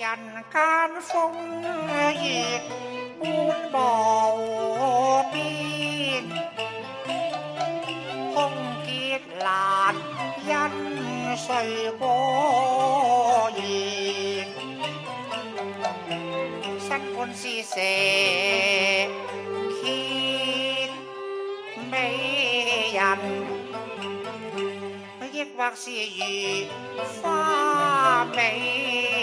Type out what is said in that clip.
人間風月般無邊，空結難因誰過言，身本是蛇蠍美人，抑或是如花美